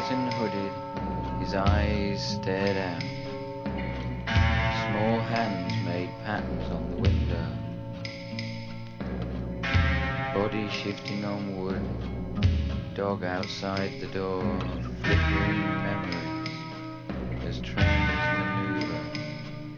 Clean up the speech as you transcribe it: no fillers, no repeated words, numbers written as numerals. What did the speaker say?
and hooded, his eyes stared out. Small hands made patterns on the window. Body shifting on wood. Dog outside the door. Flickering memory.